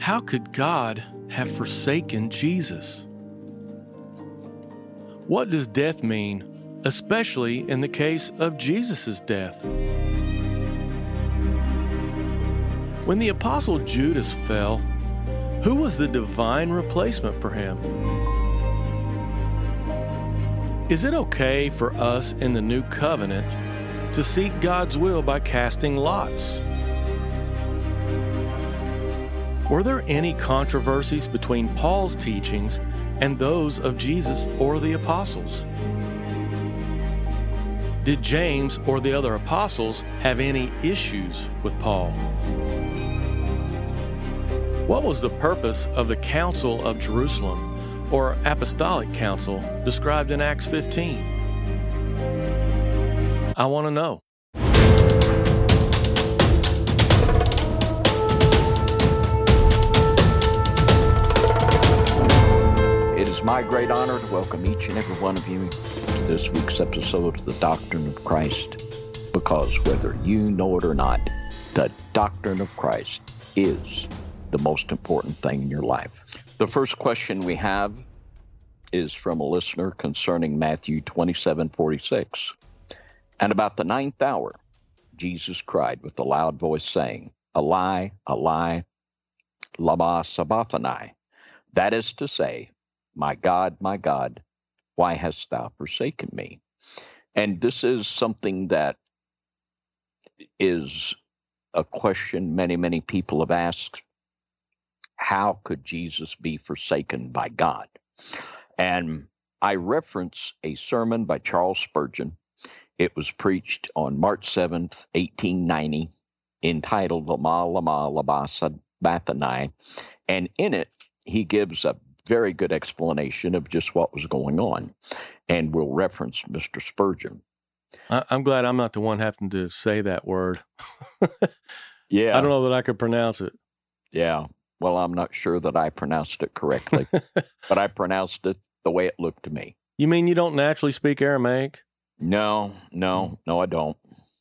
how could God have forsaken Jesus? What does death mean, especially in the case of Jesus' death? When the apostle Judas fell, who was the divine replacement for him? Is it okay for us in the new covenant to seek God's will by casting lots? Were there any controversies between Paul's teachings and those of Jesus or the apostles? Did James or the other apostles have any issues with Paul? What was the purpose of the Council of Jerusalem, or Apostolic Council, described in Acts 15? I want to know. It is my great honor to welcome each and every one of you to this week's episode of the Doctrine of Christ, because whether you know it or not, the doctrine of Christ is the most important thing in your life. The first question we have is from a listener concerning Matthew 27:46. And about the 9th hour, Jesus cried with a loud voice, saying, Eli, Eli, lama sabachthani. That is to say, my God, why hast thou forsaken me? And this is something that is a question many people have asked. How could Jesus be forsaken by God? And I reference a sermon by Charles Spurgeon. It was preached on March 7th, 1890, entitled Lama Lama Sabachthani. And in it, he gives a very good explanation of just what was going on. And we'll reference Mr. Spurgeon. I'm glad I'm not the one having to say that word. Yeah. I don't know that I could pronounce it. Yeah. Well, I'm not sure that I pronounced it correctly, but I pronounced it the way it looked to me. You mean you don't naturally speak Aramaic? No, I don't.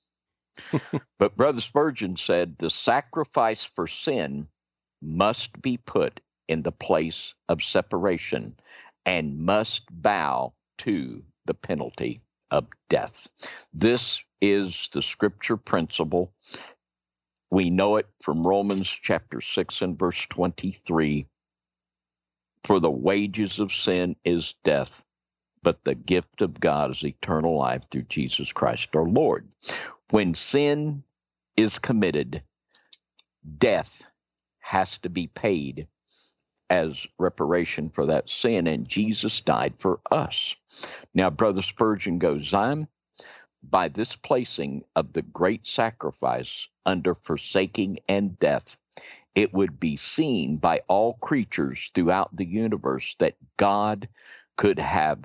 But Brother Spurgeon said the sacrifice for sin must be put in the place of separation and must bow to the penalty of death. This is the scripture principle. We know it from Romans chapter 6 and verse 23. For the wages of sin is death, but the gift of God is eternal life through Jesus Christ our Lord. When sin is committed, death has to be paid as reparation for that sin, and Jesus died for us. Now, Brother Spurgeon goes on, by this placing of the great sacrifice under forsaking and death, it would be seen by all creatures throughout the universe that God could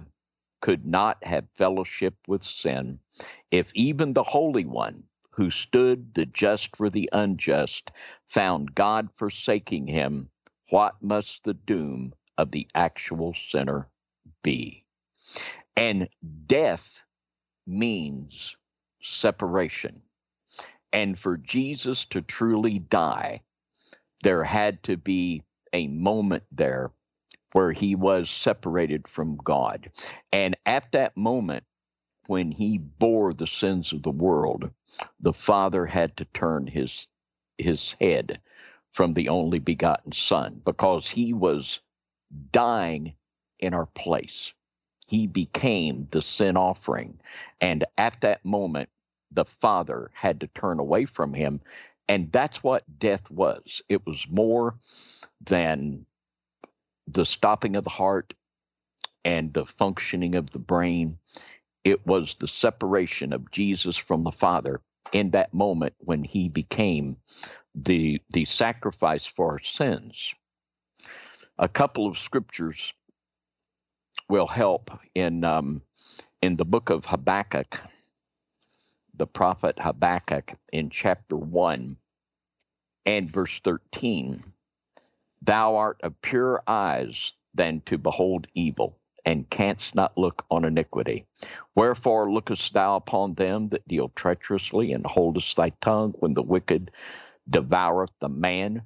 not have fellowship with sin if even the Holy One, who stood the just for the unjust, found God forsaking him. What must the doom of the actual sinner be? And death means separation. And for Jesus to truly die, there had to be a moment there where he was separated from God. And at that moment, when he bore the sins of the world, the Father had to turn his head from the only begotten Son, because he was dying in our place. He became the sin offering. And at that moment, the Father had to turn away from him. And that's what death was. It was more than the stopping of the heart and the functioning of the brain. It was the separation of Jesus from the Father in that moment when he became the sacrifice for our sins. A couple of scriptures will help in the book of Habakkuk, the prophet Habakkuk, in chapter 1 and verse 13. Thou art of purer eyes than to behold evil, and canst not look on iniquity. Wherefore lookest thou upon them that deal treacherously, and holdest thy tongue when the wicked devoureth the man?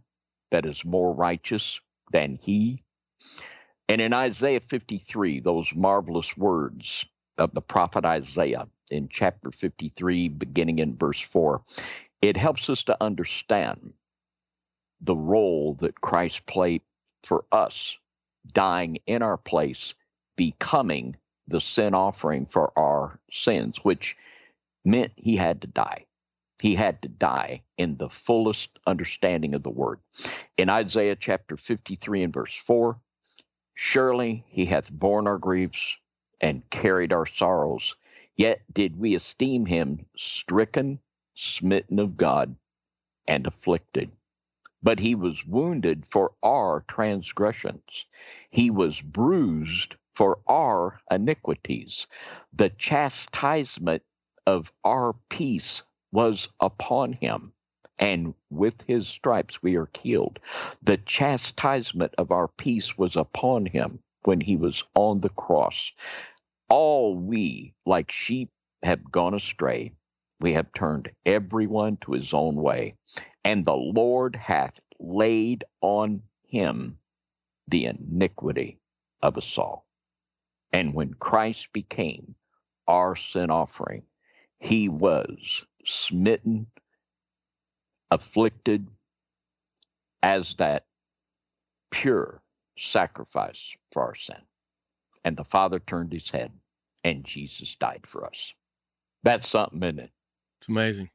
that is more righteous than he? And in Isaiah 53, those marvelous words of the prophet Isaiah in chapter 53, beginning in verse 4, it helps us to understand the role that Christ played for us, dying in our place, becoming the sin offering for our sins, which meant he had to die. He had to die in the fullest understanding of the word. In Isaiah chapter 53 and verse 4, surely he hath borne our griefs and carried our sorrows, yet did we esteem him stricken, smitten of God, and afflicted. But he was wounded for our transgressions. He was bruised for our iniquities. The chastisement of our peace was upon him, and with his stripes we are healed. The chastisement of our peace was upon him when he was on the cross. All we, like sheep, have gone astray. We have turned everyone to his own way, and the Lord hath laid on him the iniquity of us all. And when Christ became our sin offering, he was smitten, afflicted as that pure sacrifice for our sin. And the Father turned his head, and Jesus died for us. That's something, isn't it? It's amazing.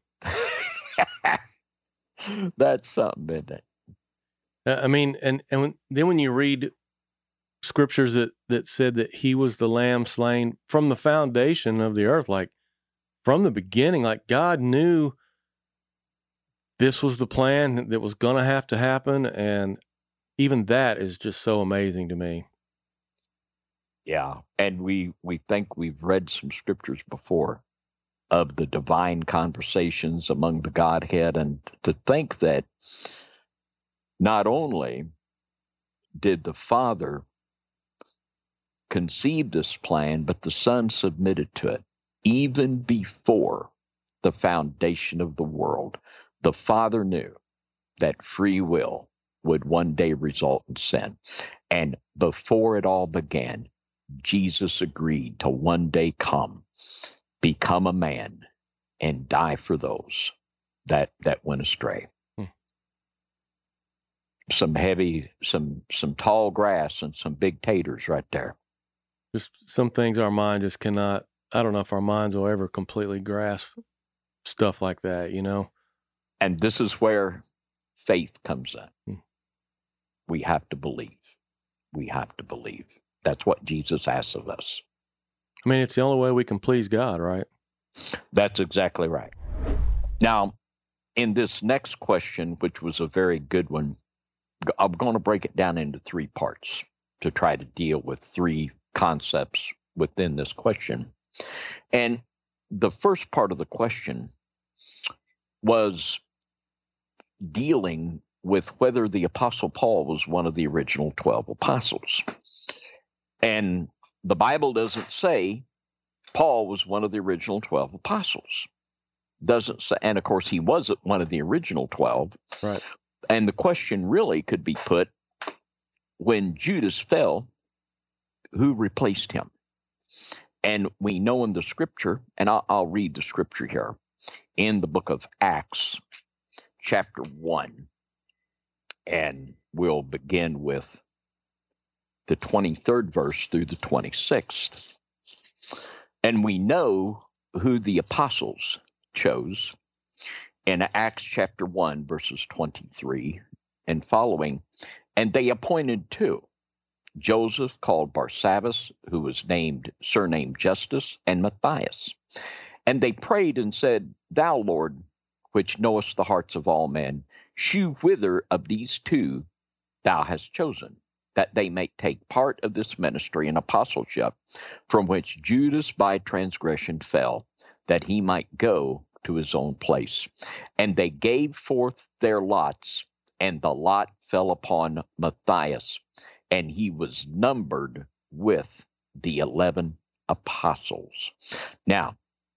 That's something, isn't it? I mean, and then when you read scriptures that said that he was the lamb slain from the foundation of the earth, like from the beginning, like God knew this was the plan that was going to have to happen. And even that is just so amazing to me. Yeah. And we think we've read some scriptures before of the divine conversations among the Godhead, and to think that not only did the Father conceive this plan, but the Son submitted to it. Even before the foundation of the world, the Father knew that free will would one day result in sin. And before it all began, Jesus agreed to one day come, become a man, and die for those that went astray. Some tall grass and some big taters right there. Just some things our mind just cannot, I don't know if our minds will ever completely grasp stuff like that, you know? And this is where faith comes in. We have to believe. We have to believe. That's what Jesus asks of us. I mean, it's the only way we can please God, right? That's exactly right. Now, in this next question, which was a very good one, I'm going to break it down into three parts to try to deal with three concepts within this question. And the first part of the question was dealing with whether the Apostle Paul was one of the original 12 apostles. And the Bible doesn't say Paul was one of the original 12 apostles. Doesn't say, and of course he wasn't one of the original 12. Right. And the question really could be put, when Judas fell, who replaced him? And we know in the scripture, and I'll read the scripture here, in the book of Acts, chapter 1, and we'll begin with the 23rd verse through the 26th. And we know who the apostles chose in Acts chapter 1, verses 23 and following. And they appointed two, Joseph called Barsabbas, who was surnamed Justus, and Matthias. And they prayed and said, Thou, Lord, which knowest the hearts of all men, shew whither of these two thou hast chosen, that they may take part of this ministry and apostleship, from which Judas by transgression fell, that he might go to his own place. And they gave forth their lots, and the lot fell upon Matthias, and he was numbered with the 11 apostles. Now,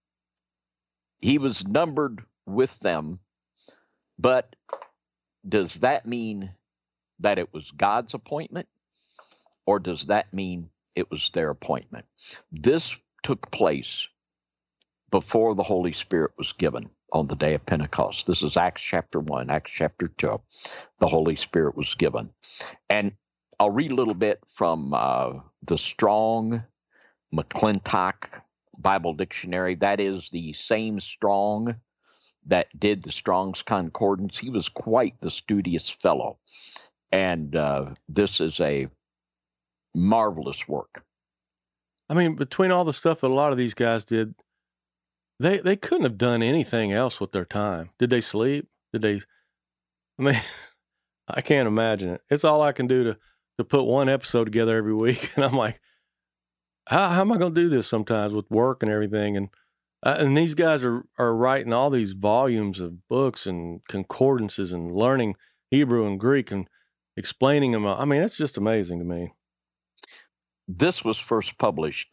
he was numbered with them, but does that mean that it was God's appointment, or does that mean it was their appointment? This took place before the Holy Spirit was given on the day of Pentecost. This is Acts chapter 1, Acts chapter 2. The Holy Spirit was given. And I'll read a little bit from the Strong McClintock Bible Dictionary. That is the same Strong that did the Strong's Concordance. He was quite the studious fellow. And this is a marvelous work. I mean, between all the stuff that a lot of these guys did, they couldn't have done anything else with their time. Did they sleep? I mean, I can't imagine it. It's all I can do to put one episode together every week. And I'm like, how am I going to do this sometimes with work and everything? And these guys are writing all these volumes of books and concordances and learning Hebrew and Greek and explaining them. I mean, it's just amazing to me. This was first published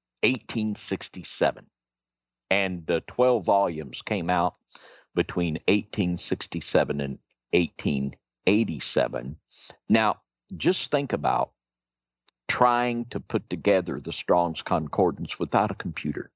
1867, and the 12 volumes came out between 1867 and 1887. Now, just think about trying to put together the Strong's Concordance without a computer.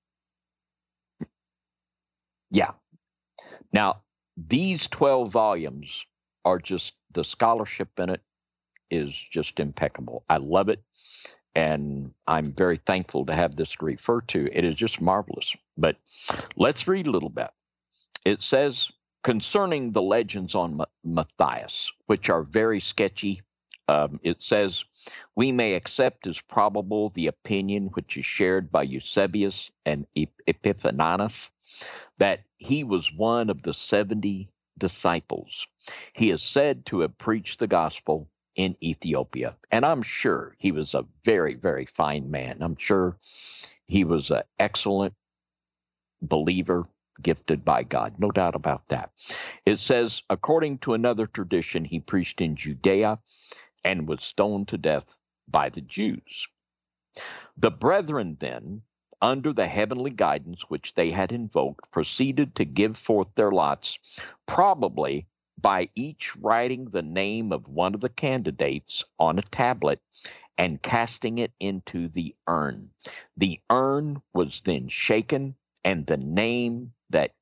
Yeah. Now, these 12 volumes are just, the scholarship in it is just impeccable. I love it, and I'm very thankful to have this to refer to. It is just marvelous. But let's read a little bit. It says, concerning the legends on Matthias, which are very sketchy, it says, we may accept as probable the opinion which is shared by Eusebius and Epiphanius, that he was one of the 70 disciples. He is said to have preached the gospel in Ethiopia. And I'm sure he was a very, very fine man. I'm sure he was an excellent believer, gifted by God. No doubt about that. It says, according to another tradition, he preached in Judea and was stoned to death by the Jews. The brethren then, under the heavenly guidance which they had invoked, proceeded to give forth their lots, probably by each writing the name of one of the candidates on a tablet and casting it into the urn. The urn was then shaken, and the name that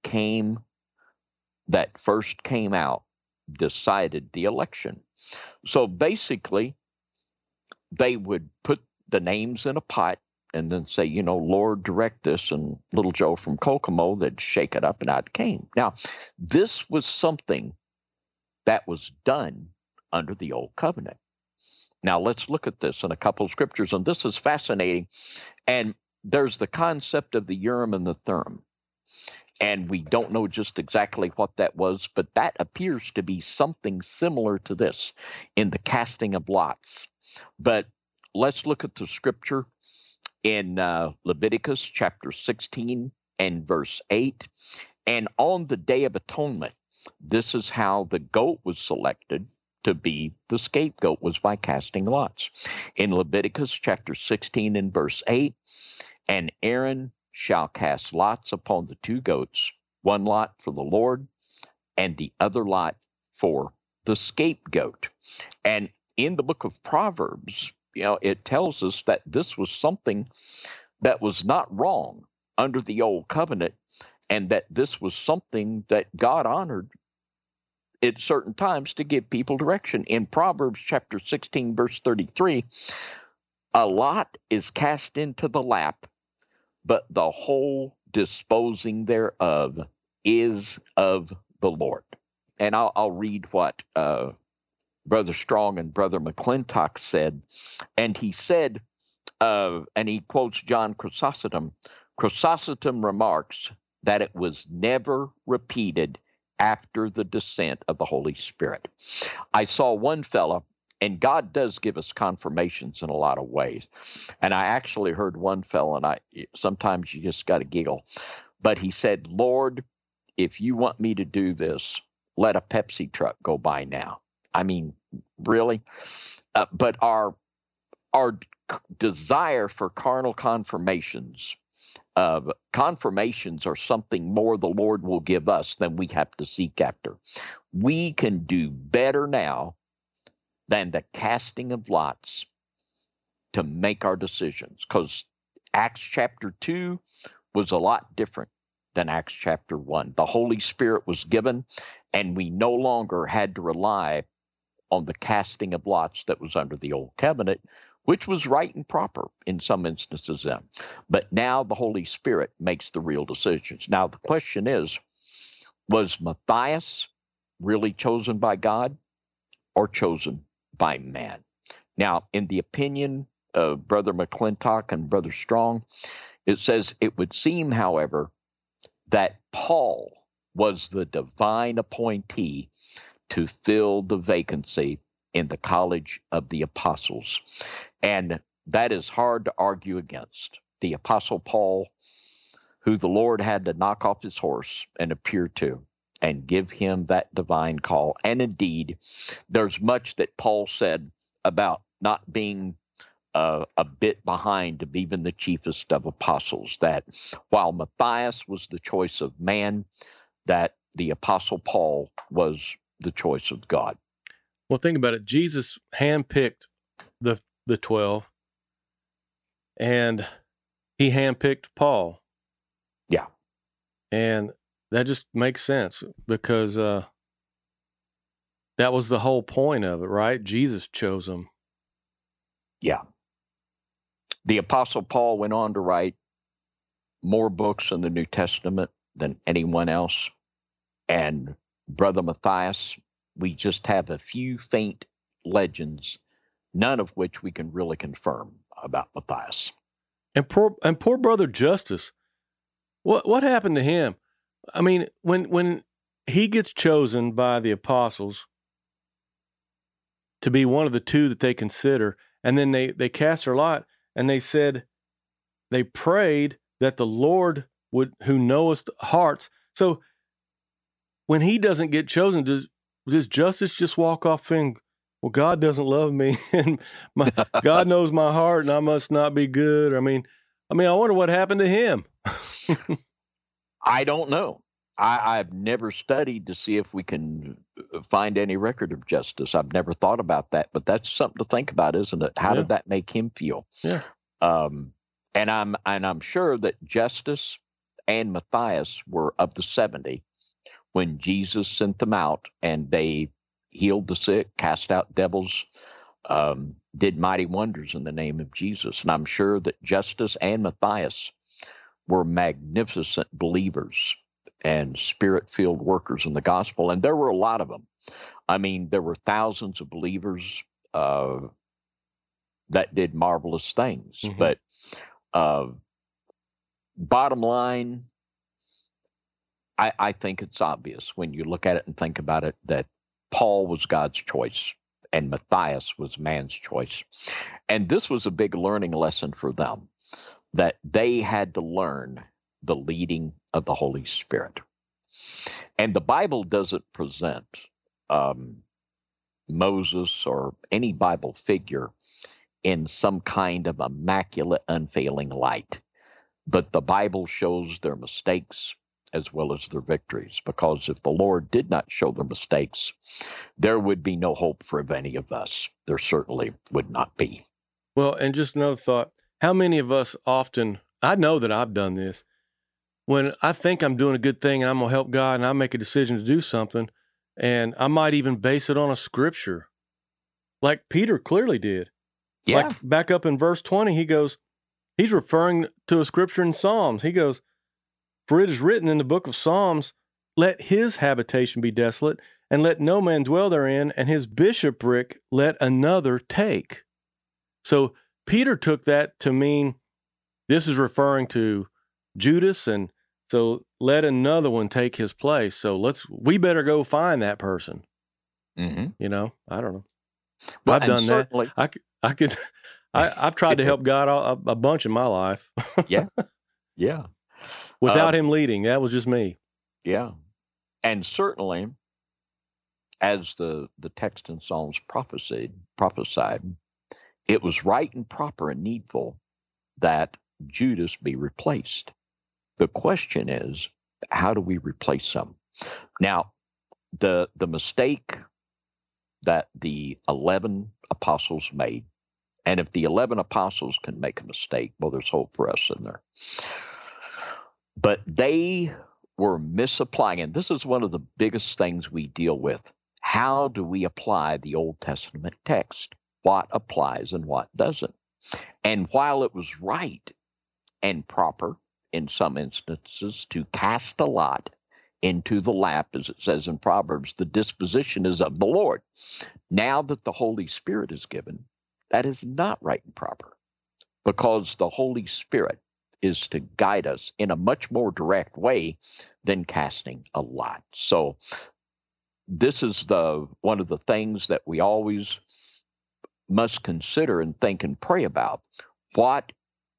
first came out decided the election. So basically, they would put the names in a pot and then say, Lord, direct this, and little Joe from Kokomo, they'd shake it up and out it came. Now, this was something that was done under the Old Covenant. Now, let's look at this in a couple of scriptures, and this is fascinating. And there's the concept of the Urim and the Thummim, and we don't know just exactly what that was, but that appears to be something similar to this in the casting of lots. But let's look at the scripture in Leviticus chapter 16 and verse 8. And on the Day of Atonement, this is how the goat was selected to be the scapegoat, was by casting lots. In Leviticus chapter 16 and verse 8, and Aaron shall cast lots upon the two goats, one lot for the Lord and the other lot for the scapegoat. And in the book of Proverbs, it tells us that this was something that was not wrong under the Old Covenant, and that this was something that God honored at certain times to give people direction. In Proverbs chapter 16, verse 33, a lot is cast into the lap, but the whole disposing thereof is of the Lord. And I'll read what Brother Strong and Brother McClintock said. And he said, and he quotes John Chrysostom. Chrysostom remarks that it was never repeated after the descent of the Holy Spirit. I saw one fella, and God does give us confirmations in a lot of ways. And I actually heard one fella, and sometimes you just got to giggle. But he said, Lord, if you want me to do this, let a Pepsi truck go by now. I mean, really? But our desire for carnal confirmations are something more the Lord will give us than we have to seek after. We can do better now than the casting of lots to make our decisions, because Acts chapter 2 was a lot different than Acts chapter 1. The Holy Spirit was given, and we no longer had to rely on the casting of lots that was under the old covenant, which was right and proper in some instances then. But now the Holy Spirit makes the real decisions. Now the question is, was Matthias really chosen by God or chosen by man? Now, in the opinion of Brother McClintock and Brother Strong, it says, it would seem, however, that Paul was the divine appointee to fill the vacancy in the college of the apostles. And that is hard to argue against. The apostle Paul, who the Lord had to knock off his horse and appear to and give him that divine call. And indeed, there's much that Paul said about not being a bit behind of even the chiefest of apostles, that while Matthias was the choice of man, that the apostle Paul was the choice of God. Well, think about it. Jesus handpicked the 12, and he handpicked Paul. Yeah. And that just makes sense because that was the whole point of it, right? Jesus chose them. Yeah. The apostle Paul went on to write more books in the New Testament than anyone else. And Brother Matthias, we just have a few faint legends, none of which we can really confirm about Matthias. And poor Brother Justus, what happened to him? I mean, when he gets chosen by the apostles to be one of the two that they consider, and then they cast their lot, and they said, they prayed that the Lord would, who knoweth hearts. So when he doesn't get chosen, does Justus just walk off and, well, God doesn't love me, and God knows my heart, and I must not be good? I mean, I wonder what happened to him. I don't know. I've never studied to see if we can find any record of Justus. I've never thought about that, but that's something to think about, isn't it? How did that make him feel? Yeah. And I'm sure that Justus and Matthias were of the 70 when Jesus sent them out, and they healed the sick, cast out devils, did mighty wonders in the name of Jesus. And I'm sure that Justus and Matthias were magnificent believers and spirit-filled workers in the gospel. And there were a lot of them. I mean, there were thousands of believers that did marvelous things. Mm-hmm. But bottom line, I think it's obvious when you look at it and think about it that Paul was God's choice and Matthias was man's choice. And this was a big learning lesson for them, that they had to learn the leading of the Holy Spirit. And the Bible doesn't present Moses or any Bible figure in some kind of immaculate, unfailing light. But the Bible shows their mistakes as well as their victories, because if the Lord did not show their mistakes, there would be no hope for any of us. There certainly would not be. Well, and just another thought, how many of us often, I know that I've done this, when I think I'm doing a good thing and I'm going to help God and I make a decision to do something, and I might even base it on a scripture, like Peter clearly did. Yeah. Like back up in verse 20, he's referring to a scripture in Psalms. He goes, for it is written in the book of Psalms, let his habitation be desolate, and let no man dwell therein, and his bishopric let another take. So Peter took that to mean this is referring to Judas, and so let another one take his place. So we better go find that person. Mm-hmm. You know, I don't know. Well, I've done that. I've tried to help God a bunch in my life. Yeah. Yeah. Without him leading. That was just me. Yeah. And certainly, as the text in Psalms prophesied, it was right and proper and needful that Judas be replaced. The question is, how do we replace him? Now, the mistake that the 11 apostles made. And if the 11 apostles can make a mistake, well, there's hope for us in there. But they were misapplying, and this is one of the biggest things we deal with. How do we apply the Old Testament text? What applies and what doesn't? And while it was right and proper in some instances to cast a lot into the lap, as it says in Proverbs, the disposition is of the Lord. Now that the Holy Spirit is given, that is not right and proper, because the Holy Spirit is to guide us in a much more direct way than casting a lot. So this is one of the things that we always must consider and think and pray about. What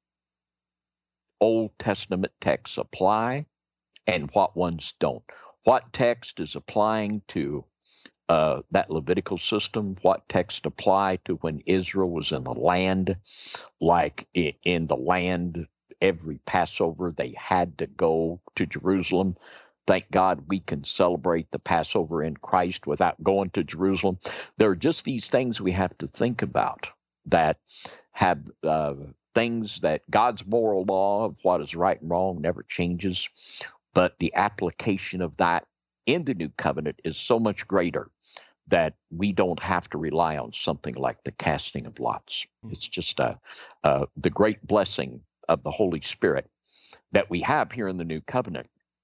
Old Testament texts apply and what ones don't. What text is applying to that Levitical system? What text apply to when Israel was in the land? Like in the land, every Passover, they had to go to Jerusalem. Thank God we can celebrate the Passover in Christ without going to Jerusalem. There are just these things we have to think about that have things that God's moral law of what is right and wrong never changes, but the application of that in the new covenant is so much greater that we don't have to rely on something like the casting of lots. It's just the great blessing of the Holy Spirit that we have here in the new covenant.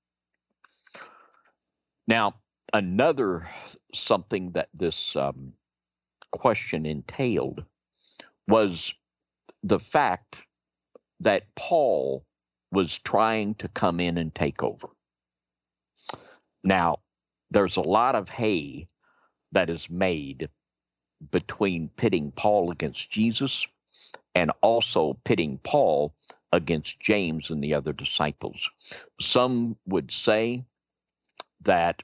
Now, another something that this question entailed was the fact that Paul was trying to come in and take over. Now, there's a lot of hay that is made between pitting Paul against Jesus and also pitting Paul against James and the other disciples. Some would say that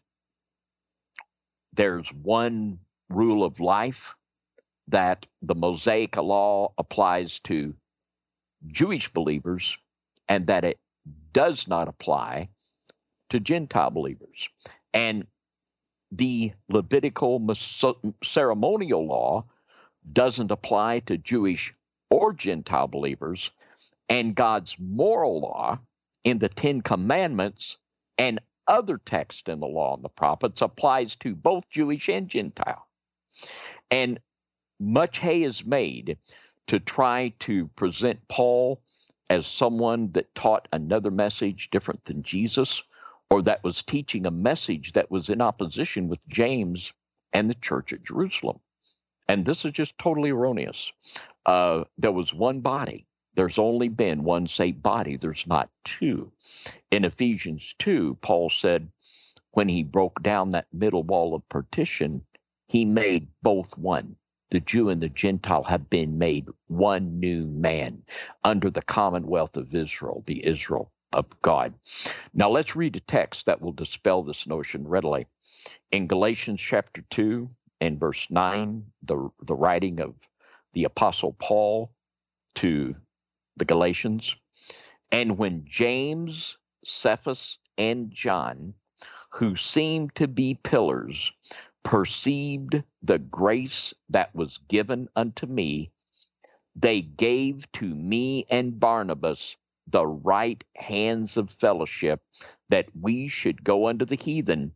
there's one rule of life, that the Mosaic law applies to Jewish believers and that it does not apply to Gentile believers. And the Levitical ceremonial law doesn't apply to Jewish or Gentile believers, and God's moral law in the Ten Commandments and other texts in the law and the prophets applies to both Jewish and Gentile. And much hay is made to try to present Paul as someone that taught another message different than Jesus, or that was teaching a message that was in opposition with James and the church at Jerusalem. And this is just totally erroneous. There was one body. There's only been one saved body. There's not two. In Ephesians 2, Paul said when he broke down that middle wall of partition, he made both one. The Jew and the Gentile have been made one new man under the commonwealth of Israel, the Israel of God. Now let's read a text that will dispel this notion readily. In Galatians chapter 2 and verse 9, the writing of the Apostle Paul to the Galatians. And when James, Cephas, and John, who seemed to be pillars, perceived the grace that was given unto me, they gave to me and Barnabas the right hands of fellowship, that we should go unto the heathen,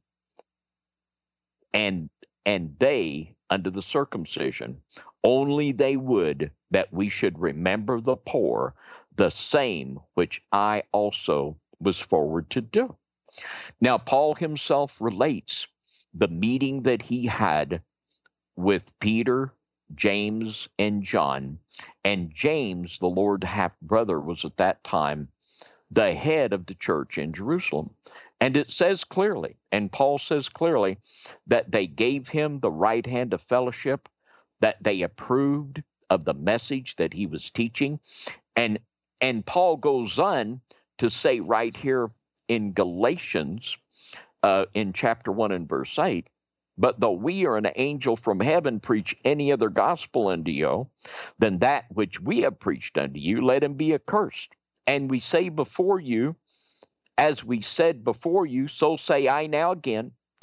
and they unto the circumcision. Only they would that we should remember the poor, the same which I also was forward to do. Now, Paul himself relates the meeting that he had with Peter, James, and John. And James, the Lord's half-brother, was at that time the head of the church in Jerusalem. And it says clearly, and Paul says clearly, that they gave him the right hand of fellowship, that they approved of the message that he was teaching. And Paul goes on to say right here in Galatians, in chapter 1 and verse 8, but though we or an angel from heaven preach any other gospel unto you than that which we have preached unto you, let him be accursed. And we say before you, as we said before you, so say I now again,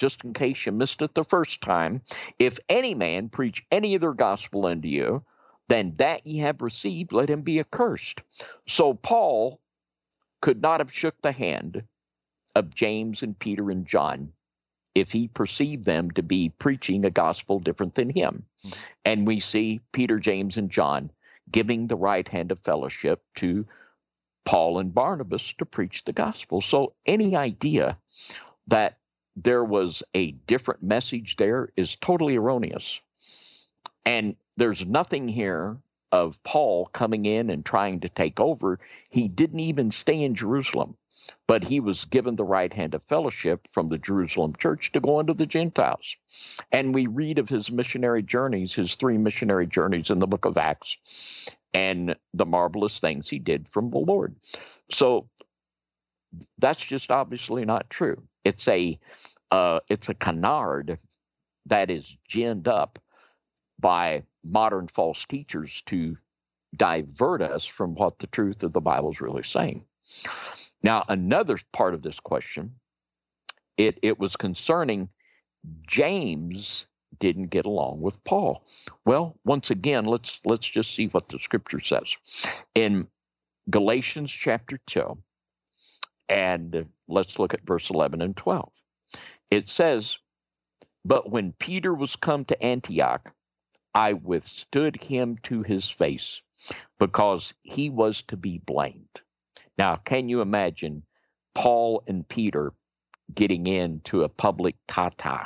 just in case you missed it the first time, if any man preach any other gospel unto you than that ye have received, let him be accursed. So Paul could not have shook the hand of James and Peter and John if he perceived them to be preaching a gospel different than him. And we see Peter, James, and John giving the right hand of fellowship to Paul and Barnabas to preach the gospel. So any idea that there was a different message there is totally erroneous. And there's nothing here of Paul coming in and trying to take over. He didn't even stay in Jerusalem, but he was given the right hand of fellowship from the Jerusalem church to go into the Gentiles. And we read of his missionary journeys, his 3 missionary journeys in the book of Acts, and the marvelous things he did from the Lord. So that's just obviously not true. It's a canard that is ginned up by modern false teachers to divert us from what the truth of the Bible is really saying. Now, another part of this question, it was concerning James didn't get along with Paul. Well, once again, let's just see what the scripture says. In Galatians chapter 2, and let's look at verse 11 and 12. It says, "But when Peter was come to Antioch, I withstood him to his face, because he was to be blamed." Now, can you imagine Paul and Peter getting into a public tata?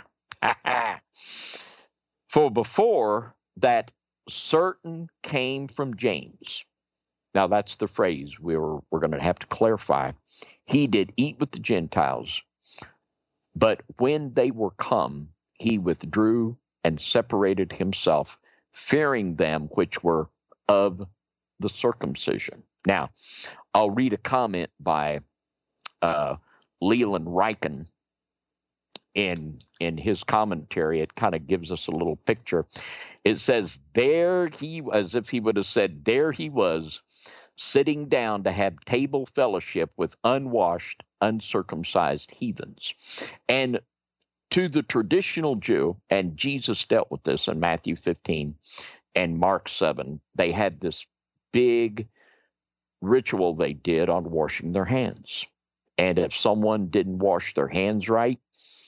For before that, certain came from James. Now, that's the phrase we're going to have to clarify. He did eat with the Gentiles, but when they were come, he withdrew and separated himself, fearing them which were of the circumcision. Now, I'll read a comment by Leland Ryken in his commentary. It kind of gives us a little picture. It says, there he, as if he would have said, there he was, sitting down to have table fellowship with unwashed, uncircumcised heathens. And to the traditional Jew, and Jesus dealt with this in Matthew 15 and Mark 7, they had this big ritual they did on washing their hands. And if someone didn't wash their hands right,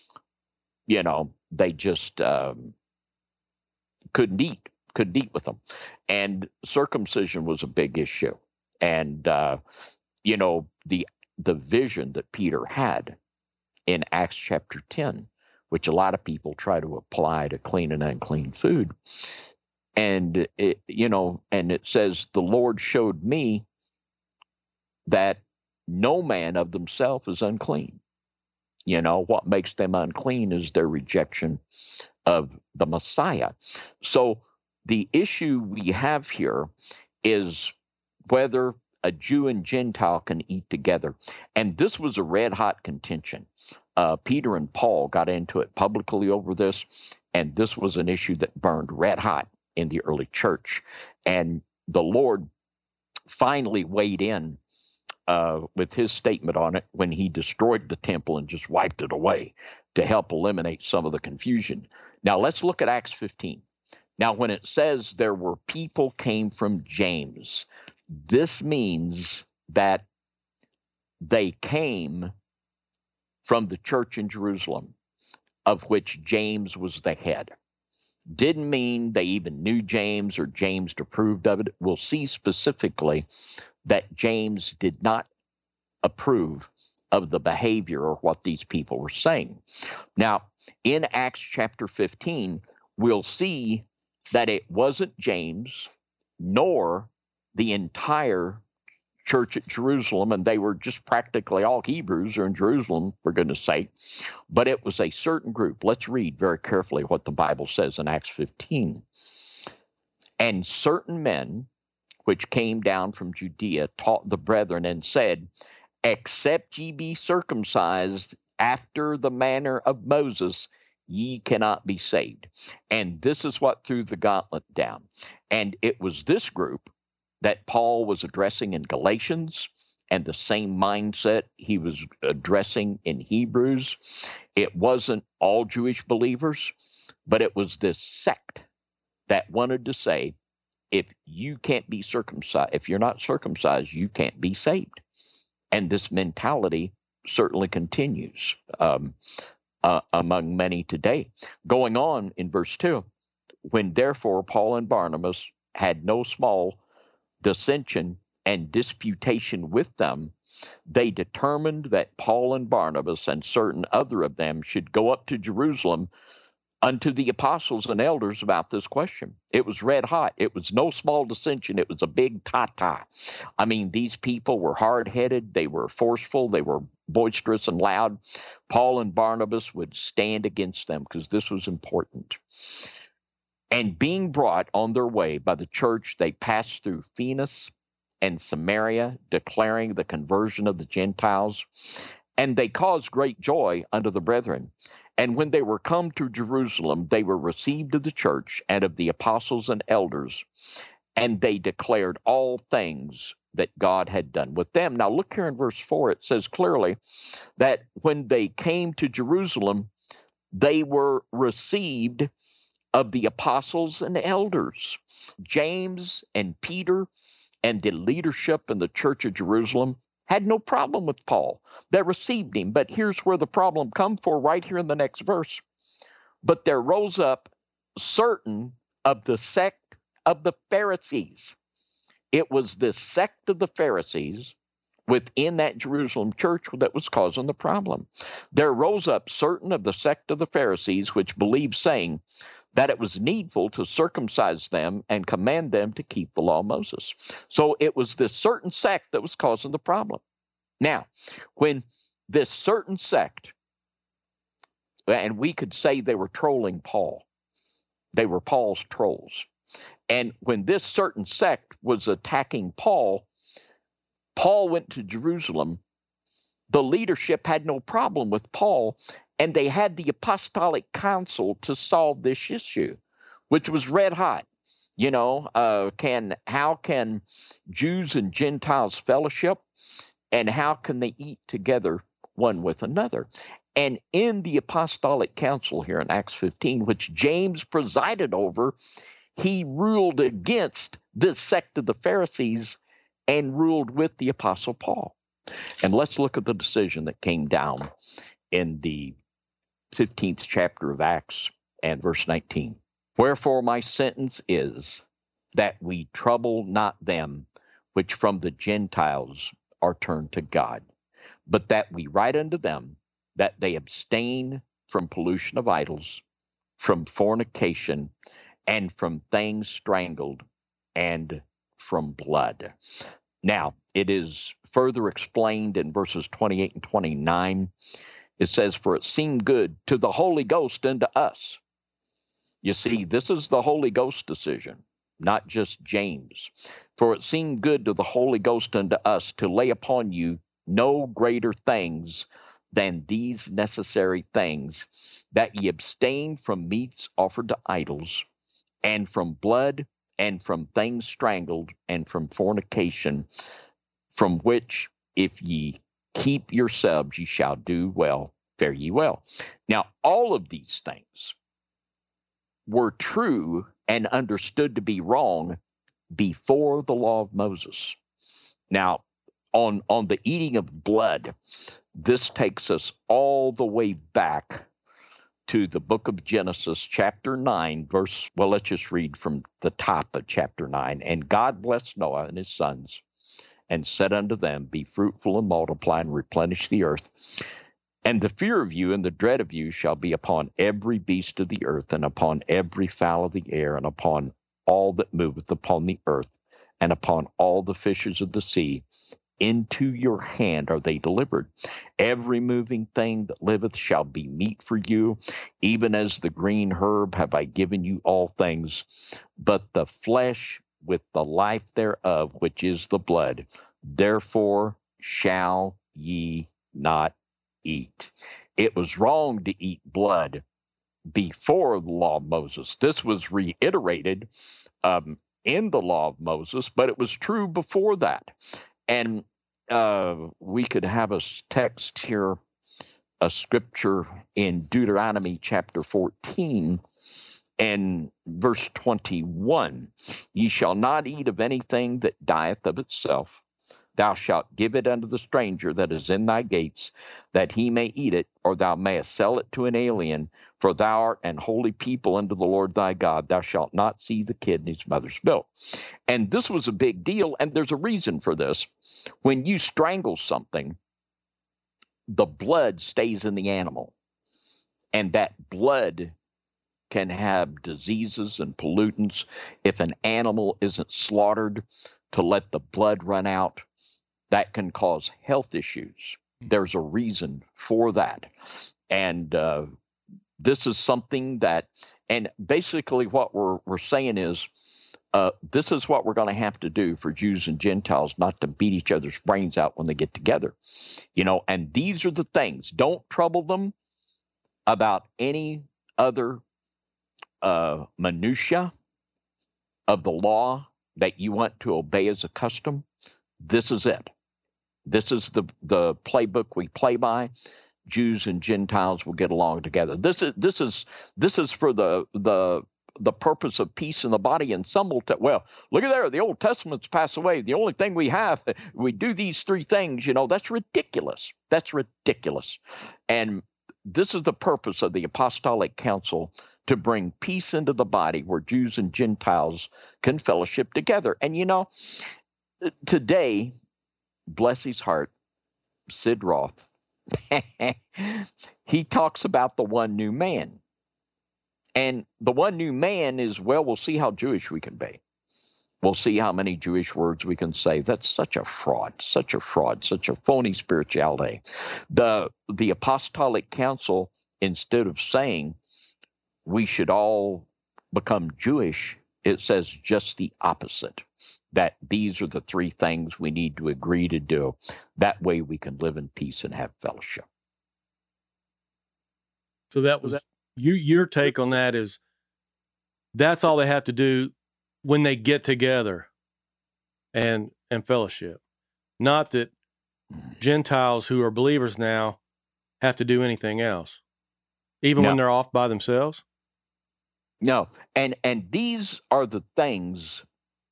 they just couldn't eat with them. And circumcision was a big issue. And, the vision that Peter had in Acts chapter 10, which a lot of people try to apply to clean and unclean food. And, it says, the Lord showed me that no man of themselves is unclean. What makes them unclean is their rejection of the Messiah. So the issue we have here is whether a Jew and Gentile can eat together. And this was a red hot contention. Peter and Paul got into it publicly over this, and this was an issue that burned red hot in the early church. And the Lord finally weighed in with his statement on it when he destroyed the temple and just wiped it away to help eliminate some of the confusion. Now let's look at Acts 15. Now, when it says there were people came from James, this means that they came from the church in Jerusalem, of which James was the head. Didn't mean they even knew James or James approved of it. We'll see specifically that James did not approve of the behavior or what these people were saying. Now, in Acts chapter 15, we'll see that it wasn't James nor the entire church at Jerusalem, and they were just practically all Hebrews are in Jerusalem, for goodness sake, but it was a certain group. Let's read very carefully what the Bible says in Acts 15. And certain men which came down from Judea taught the brethren and said, except ye be circumcised after the manner of Moses, ye cannot be saved. And this is what threw the gauntlet down. And it was this group that Paul was addressing in Galatians and the same mindset he was addressing in Hebrews. It wasn't all Jewish believers, but it was this sect that wanted to say, if you can't be circumcised, if you're not circumcised, you can't be saved. And this mentality certainly continues among many today. Going on in verse 2, when therefore Paul and Barnabas had no small dissension and disputation with them, they determined that Paul and Barnabas and certain other of them should go up to Jerusalem unto the apostles and elders about this question. It was red hot. It was no small dissension. It was a big ta-ta. I mean, these people were hard-headed. They were forceful. They were boisterous and loud. Paul and Barnabas would stand against them because this was important. And being brought on their way by the church, they passed through Phoenix and Samaria, declaring the conversion of the Gentiles. And they caused great joy unto the brethren. And when they were come to Jerusalem, they were received of the church and of the apostles and elders, and they declared all things that God had done with them. Now look here in verse 4, it says clearly that when they came to Jerusalem, they were received of the apostles and elders. James and Peter and the leadership in the church of Jerusalem had no problem with Paul. They received him. But here's where the problem come for right here in the next verse. But there rose up certain of the sect of the Pharisees. It was this sect of the Pharisees within that Jerusalem church that was causing the problem. There rose up certain of the sect of the Pharisees which believed, saying that it was needful to circumcise them and command them to keep the law of Moses. So it was this certain sect that was causing the problem. Now, when this certain sect, and we could say they were trolling Paul, they were Paul's trolls. And when this certain sect was attacking Paul, Paul went to Jerusalem. The leadership had no problem with Paul, and they had the apostolic council to solve this issue, which was red hot. You know, how can Jews and Gentiles fellowship, and how can they eat together one with another? And in the apostolic council here in Acts 15, which James presided over, he ruled against this sect of the Pharisees and ruled with the apostle Paul. And let's look at the decision that came down in the 15th chapter of Acts and verse 19. Wherefore my sentence is that we trouble not them which from the Gentiles are turned to God, but that we write unto them that they abstain from pollution of idols, from fornication, and from things strangled, and from blood. Now, it is further explained in verses 28 and 29. It says, for it seemed good to the Holy Ghost and to us. You see, this is the Holy Ghost decision, not just James. For it seemed good to the Holy Ghost and to us to lay upon you no greater things than these necessary things, that ye abstain from meats offered to idols, and from blood, and from things strangled, and from fornication, from which if ye keep yourselves, ye shall do well, fare ye well. Now, all of these things were true and understood to be wrong before the law of Moses. Now, on the eating of blood, this takes us all the way back to the book of Genesis, chapter 9, verse, well, let's just read from the top of chapter 9. And God blessed Noah and his sons, and said unto them, be fruitful and multiply and replenish the earth. And the fear of you and the dread of you shall be upon every beast of the earth, and upon every fowl of the air, and upon all that moveth upon the earth, and upon all the fishes of the sea. Into your hand are they delivered. Every moving thing that liveth shall be meat for you, even as the green herb have I given you all things. But the flesh with the life thereof, which is the blood, therefore shall ye not eat. It was wrong to eat blood before the law of Moses. This was reiterated in the law of Moses, but it was true before that. And we could have a text here, a scripture in Deuteronomy chapter 14 and verse 21. Ye shall not eat of anything that dieth of itself. Thou shalt give it unto the stranger that is in thy gates, that he may eat it, or thou mayest sell it to an alien, for thou art an holy people unto the Lord thy God. Thou shalt not see the kid in his mother's milk. And this was a big deal, and there's a reason for this. When you strangle something, the blood stays in the animal, and that blood can have diseases and pollutants. If an animal isn't slaughtered to let the blood run out, that can cause health issues. There's a reason for that. And this is something that, and basically what we're saying is, this is what we're going to have to do for Jews and Gentiles, not to beat each other's brains out when they get together. And these are the things. Don't trouble them about any other minutia of the law that you want to obey as a custom. This is it. This is the playbook we play by. Jews and Gentiles will get along together. This is for the purpose of peace in the body. And some will well, look at there, the Old Testament's passed away. The only thing we have, we do these three things. That's ridiculous. That's ridiculous. And this is the purpose of the Apostolic Council, to bring peace into the body where Jews and Gentiles can fellowship together. And today, bless his heart, Sid Roth, he talks about the one new man. And the one new man is, we'll see how Jewish we can be. We'll see how many Jewish words we can say. That's such a fraud, such a phony spirituality. The Apostolic Council, instead of saying we should all become Jewish, it says just the opposite, that these are the three things we need to agree to do. That way we can live in peace and have fellowship. So that was your take on that is that's all they have to do when they get together and fellowship. Not that Gentiles who are believers now have to do anything else, even when they're off by themselves. No, and these are the things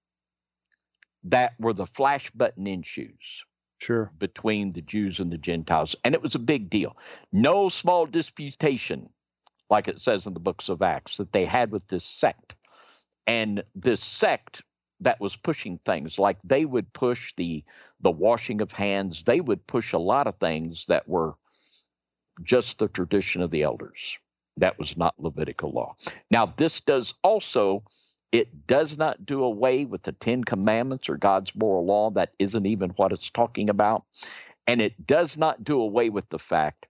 that were the flash button issues. Sure. Between the Jews and the Gentiles. And it was a big deal. No small disputation, like it says in the books of Acts, that they had with this sect. And this sect that was pushing things, like they would push the washing of hands. They would push a lot of things that were just the tradition of the elders. That was not Levitical law. Now, this does also, it does not do away with the 10 Commandments or God's moral law. That isn't even what it's talking about. And it does not do away with the fact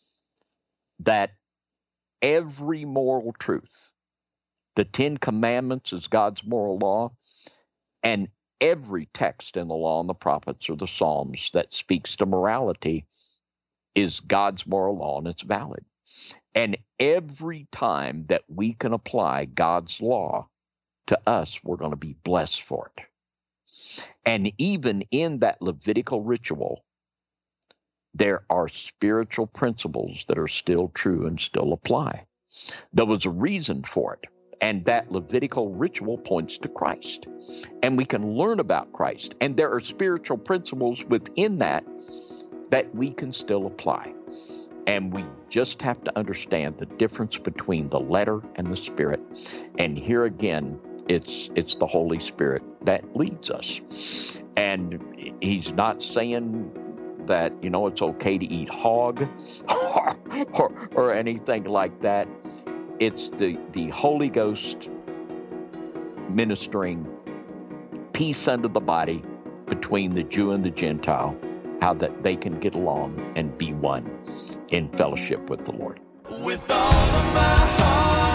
that every moral truth, the 10 Commandments is God's moral law, and every text in the law and the prophets or the Psalms that speaks to morality is God's moral law, and it's valid. And every time that we can apply God's law to us, we're going to be blessed for it. And even in that Levitical ritual, there are spiritual principles that are still true and still apply. There was a reason for it. And that Levitical ritual points to Christ. And we can learn about Christ. And there are spiritual principles within that we can still apply. And we just have to understand the difference between the letter and the spirit. And here again, it's the Holy Spirit that leads us. And he's not saying that, it's okay to eat hog or anything like that. It's the Holy Ghost ministering peace unto the body between the Jew and the Gentile, how that they can get along and be one in fellowship with the Lord. With all of my heart.